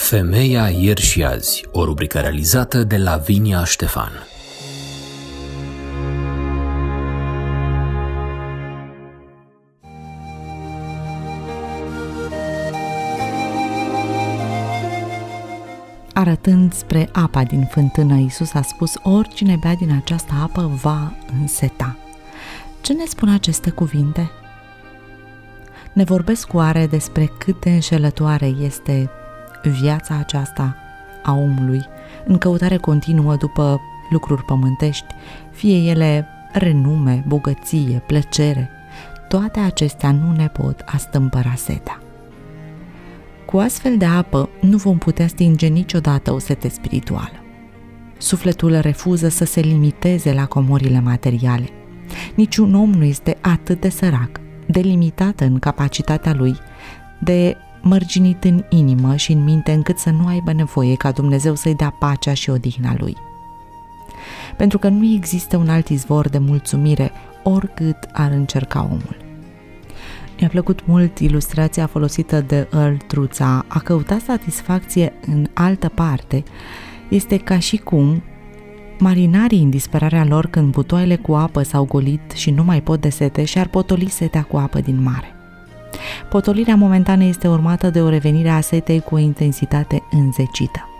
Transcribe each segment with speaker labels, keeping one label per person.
Speaker 1: Femeia ieri și azi, o rubrică realizată de Lavinia Ștefan.
Speaker 2: Arătând spre apa din fântână, Iisus a spus: oricine bea din această apă va înseta. Ce ne spun aceste cuvinte? Ne vorbesc oare despre cât de înșelătoare este viața aceasta a omului, în căutare continuă după lucruri pământești, fie ele renume, bogăție, plăcere? Toate acestea nu ne pot astâmpăra setea. Cu astfel de apă nu vom putea stinge niciodată o sete spirituală. Sufletul refuză să se limiteze la comorile materiale. Niciun om nu este atât de sărac, de limitat în capacitatea lui, de mărginit în inimă și în minte încât să nu aibă nevoie ca Dumnezeu să-i dea pacea și odihna lui. Pentru că nu există un alt izvor de mulțumire oricât ar încerca omul. Mi-a plăcut mult ilustrația folosită de Earl Truța. A căuta satisfacție în altă parte este ca și cum marinarii, în disperarea lor când butoaiele cu apă s-au golit și nu mai pot de sete, și-ar potoli setea cu apă din mare. Potolirea momentană este urmată de o revenire a setei cu o intensitate înzecită.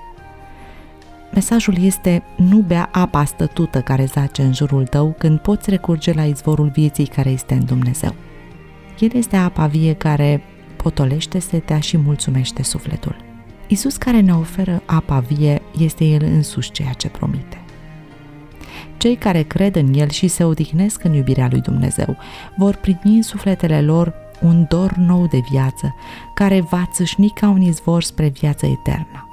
Speaker 2: Mesajul este: nu bea apa stătută care zace în jurul tău când poți recurge la izvorul vieții care este în Dumnezeu. El este apa vie care potolește setea și mulțumește sufletul. Iisus, care ne oferă apa vie, este El însuși ceea ce promite. Cei care cred în El și se odihnesc în iubirea lui Dumnezeu vor primi în sufletele lor un dor nou de viață, care va țâșni ca un izvor spre viață eternă.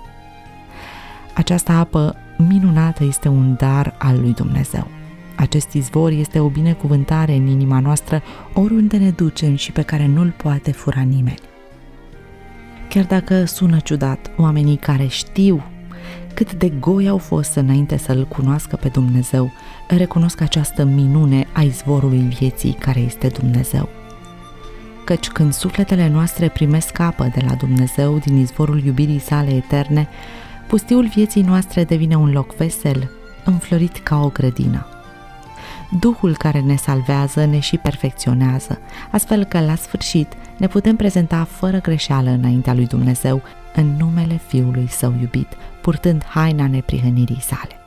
Speaker 2: Această apă minunată este un dar al lui Dumnezeu. Acest izvor este o binecuvântare în inima noastră oriunde ne ducem și pe care nu-l poate fura nimeni. Chiar dacă sună ciudat, oamenii care știu cât de goi au fost înainte să-L cunoască pe Dumnezeu, recunosc această minune a izvorului vieții care este Dumnezeu. Căci când sufletele noastre primesc apă de la Dumnezeu din izvorul iubirii sale eterne, pustiul vieții noastre devine un loc vesel, înflorit ca o grădină. Duhul care ne salvează ne și perfecționează, astfel că la sfârșit ne putem prezenta fără greșeală înaintea lui Dumnezeu, în numele Fiului Său iubit, purtând haina neprihănirii sale.